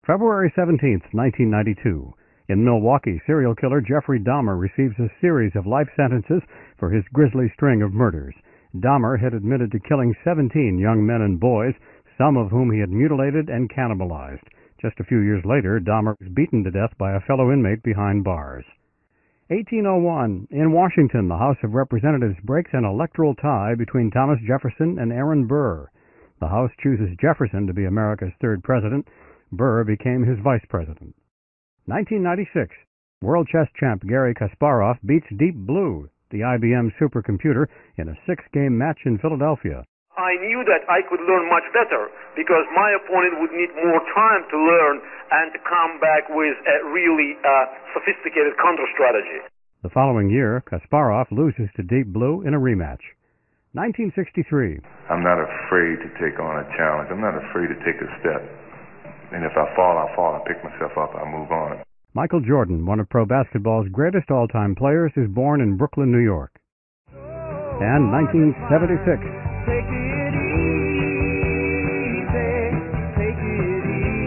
February 17th, 1992. In Milwaukee, serial killer Jeffrey Dahmer receives a series of life sentences for his grisly string of murders. Dahmer had admitted to killing 17 young men and boys, some of whom he had mutilated and cannibalized. Just a few years later, Dahmer was beaten to death by a fellow inmate behind bars. 1801. In Washington, the House of Representatives breaks an electoral tie between Thomas Jefferson and Aaron Burr. The House chooses Jefferson to be America's third president. Burr became his vice president. 1996. World chess champ Garry Kasparov beats Deep Blue, the IBM supercomputer, in a 6-game match in Philadelphia. I knew that I could learn much better because my opponent would need more time to learn and to come back with a really sophisticated counter strategy. The following year, Kasparov loses to Deep Blue in a rematch. 1963. I'm not afraid to take on a challenge. I'm not afraid to take a step. And if I fall, I fall. I pick myself up. I move on. Michael Jordan, one of pro basketball's greatest all-time players, is born in Brooklyn, New York. And 1976. Take it easy, take it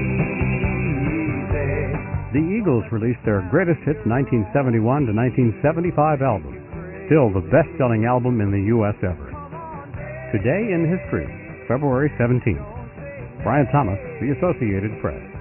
easy. The Eagles released their greatest hits 1971 to 1975 album, still the best-selling album in the U.S. ever. Today in History, February 17th. Brian Thomas, The Associated Press.